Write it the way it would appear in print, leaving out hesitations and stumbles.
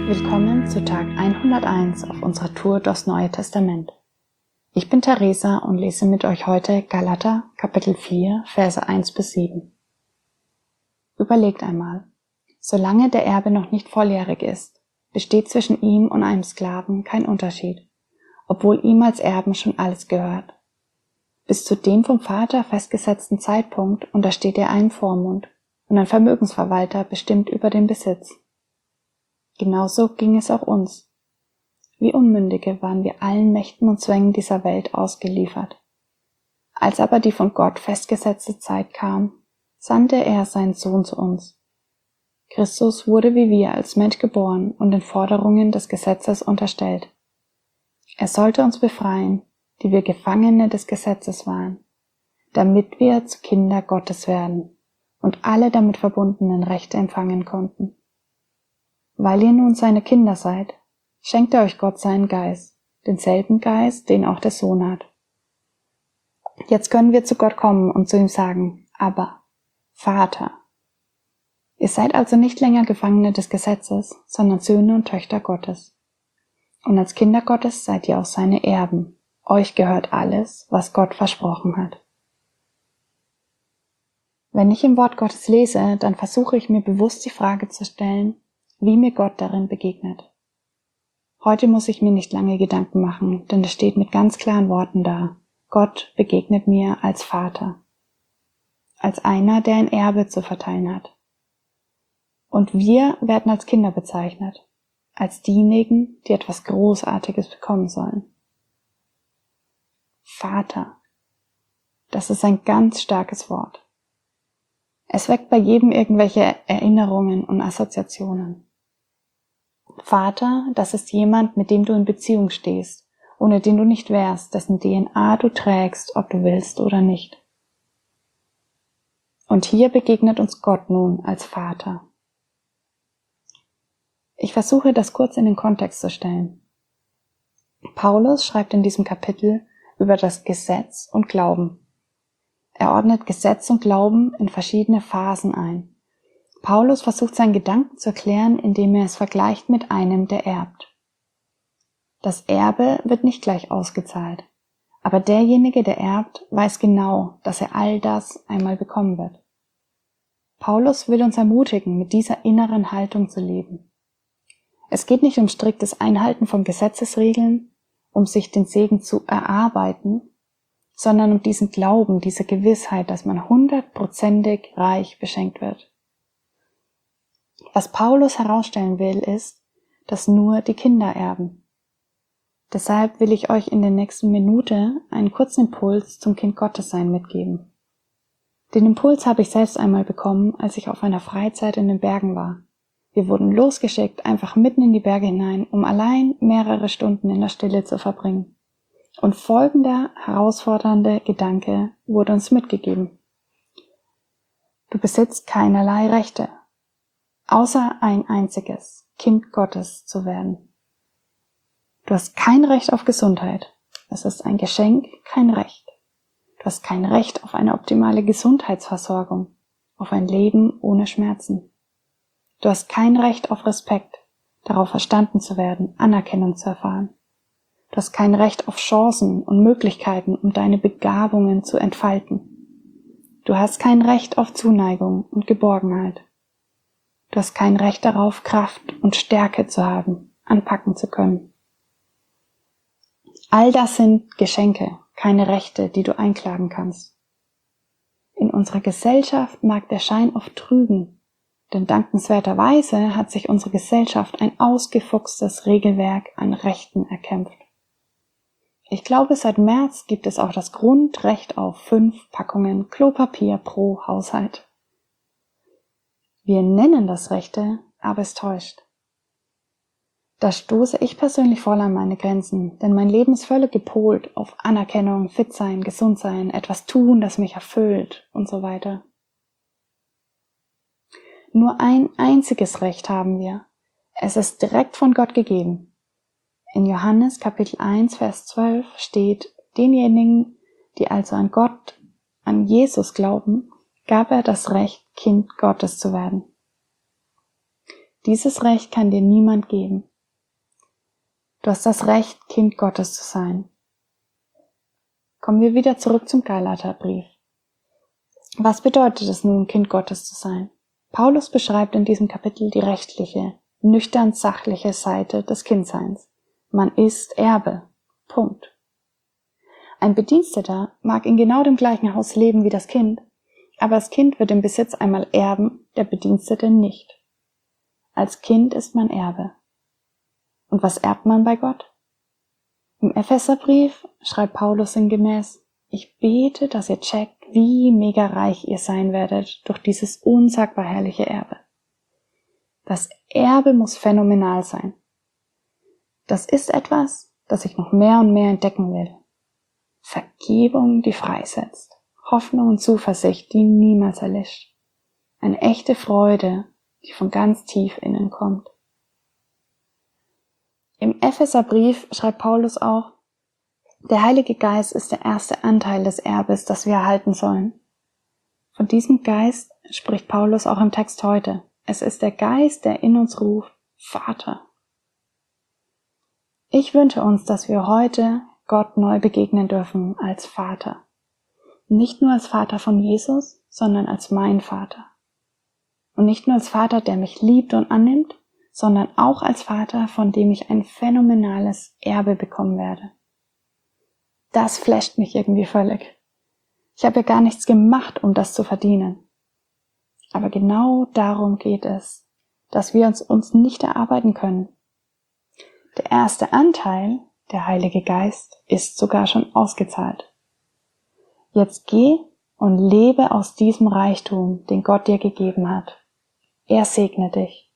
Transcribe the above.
Willkommen zu Tag 101 auf unserer Tour durchs Neue Testament. Ich bin Theresa und lese mit euch heute Galater, Kapitel 4, Verse 1-7. Überlegt einmal, solange der Erbe noch nicht volljährig ist, besteht zwischen ihm und einem Sklaven kein Unterschied, obwohl ihm als Erben schon alles gehört. Bis zu dem vom Vater festgesetzten Zeitpunkt untersteht er einem Vormund und ein Vermögensverwalter bestimmt über den Besitz. Genauso ging es auch uns. Wie Unmündige waren wir allen Mächten und Zwängen dieser Welt ausgeliefert. Als aber die von Gott festgesetzte Zeit kam, sandte er seinen Sohn zu uns. Christus wurde wie wir als Mensch geboren und den Forderungen des Gesetzes unterstellt. Er sollte uns befreien, die wir Gefangene des Gesetzes waren, damit wir zu Kinder Gottes werden und alle damit verbundenen Rechte empfangen konnten. Weil ihr nun seine Kinder seid, schenkt er euch Gott seinen Geist, denselben Geist, den auch der Sohn hat. Jetzt können wir zu Gott kommen und zu ihm sagen, aber Vater. Ihr seid also nicht länger Gefangene des Gesetzes, sondern Söhne und Töchter Gottes. Und als Kinder Gottes seid ihr auch seine Erben. Euch gehört alles, was Gott versprochen hat. Wenn ich im Wort Gottes lese, dann versuche ich mir bewusst die Frage zu stellen, wie mir Gott darin begegnet. Heute muss ich mir nicht lange Gedanken machen, denn es steht mit ganz klaren Worten da. Gott begegnet mir als Vater. Als einer, der ein Erbe zu verteilen hat. Und wir werden als Kinder bezeichnet. Als diejenigen, die etwas Großartiges bekommen sollen. Vater. Das ist ein ganz starkes Wort. Es weckt bei jedem irgendwelche Erinnerungen und Assoziationen. Vater, das ist jemand, mit dem du in Beziehung stehst, ohne den du nicht wärst, dessen DNA du trägst, ob du willst oder nicht. Und hier begegnet uns Gott nun als Vater. Ich versuche, das kurz in den Kontext zu stellen. Paulus schreibt in diesem Kapitel über das Gesetz und Glauben. Er ordnet Gesetz und Glauben in verschiedene Phasen ein. Paulus versucht seinen Gedanken zu erklären, indem er es vergleicht mit einem, der erbt. Das Erbe wird nicht gleich ausgezahlt, aber derjenige, der erbt, weiß genau, dass er all das einmal bekommen wird. Paulus will uns ermutigen, mit dieser inneren Haltung zu leben. Es geht nicht um striktes Einhalten von Gesetzesregeln, um sich den Segen zu erarbeiten, sondern um diesen Glauben, diese Gewissheit, dass man 100%ig reich beschenkt wird. Was Paulus herausstellen will, ist, dass nur die Kinder erben. Deshalb will ich euch in der nächsten Minute einen kurzen Impuls zum Kind Gottes sein mitgeben. Den Impuls habe ich selbst einmal bekommen, als ich auf einer Freizeit in den Bergen war. Wir wurden losgeschickt, einfach mitten in die Berge hinein, um allein mehrere Stunden in der Stille zu verbringen. Und folgender herausfordernde Gedanke wurde uns mitgegeben. Du besitzt keinerlei Rechte, außer ein einziges, Kind Gottes zu werden. Du hast kein Recht auf Gesundheit. Es ist ein Geschenk, kein Recht. Du hast kein Recht auf eine optimale Gesundheitsversorgung, auf ein Leben ohne Schmerzen. Du hast kein Recht auf Respekt, darauf verstanden zu werden, Anerkennung zu erfahren. Du hast kein Recht auf Chancen und Möglichkeiten, um deine Begabungen zu entfalten. Du hast kein Recht auf Zuneigung und Geborgenheit. Du hast kein Recht darauf, Kraft und Stärke zu haben, anpacken zu können. All das sind Geschenke, keine Rechte, die du einklagen kannst. In unserer Gesellschaft mag der Schein oft trügen, denn dankenswerterweise hat sich unsere Gesellschaft ein ausgefuchstes Regelwerk an Rechten erkämpft. Ich glaube, seit März gibt es auch das Grundrecht auf 5 Packungen Klopapier pro Haushalt. Wir nennen das Rechte, aber es täuscht. Da stoße ich persönlich voll an meine Grenzen, denn mein Leben ist völlig gepolt auf Anerkennung, fit sein, gesund sein, etwas tun, das mich erfüllt und so weiter. Nur ein einziges Recht haben wir. Es ist direkt von Gott gegeben. In Johannes Kapitel 1, Vers 12 steht, denjenigen, die also an Gott, an Jesus glauben, gab er das Recht, Kind Gottes zu werden. Dieses Recht kann dir niemand geben. Du hast das Recht, Kind Gottes zu sein. Kommen wir wieder zurück zum Galaterbrief. Was bedeutet es nun, Kind Gottes zu sein? Paulus beschreibt in diesem Kapitel die rechtliche, nüchtern sachliche Seite des Kindseins. Man ist Erbe. Punkt. Ein Bediensteter mag in genau dem gleichen Haus leben wie das Kind, aber das Kind wird den Besitz einmal erben, der Bedienstete nicht. Als Kind ist man Erbe. Und was erbt man bei Gott? Im Epheserbrief schreibt Paulus sinngemäß: Ich bete, dass ihr checkt, wie mega reich ihr sein werdet durch dieses unsagbar herrliche Erbe. Das Erbe muss phänomenal sein. Das ist etwas, das ich noch mehr und mehr entdecken will. Vergebung, die freisetzt. Hoffnung und Zuversicht, die niemals erlischt. Eine echte Freude, die von ganz tief innen kommt. Im Epheserbrief schreibt Paulus auch: Der Heilige Geist ist der erste Anteil des Erbes, das wir erhalten sollen. Von diesem Geist spricht Paulus auch im Text heute. Es ist der Geist, der in uns ruft: Vater. Ich wünsche uns, dass wir heute Gott neu begegnen dürfen als Vater. Nicht nur als Vater von Jesus, sondern als mein Vater. Und nicht nur als Vater, der mich liebt und annimmt, sondern auch als Vater, von dem ich ein phänomenales Erbe bekommen werde. Das flasht mich irgendwie völlig. Ich habe ja gar nichts gemacht, um das zu verdienen. Aber genau darum geht es, dass wir uns nicht erarbeiten können. Der erste Anteil, der Heilige Geist, ist sogar schon ausgezahlt. Jetzt geh und lebe aus diesem Reichtum, den Gott dir gegeben hat. Er segne dich.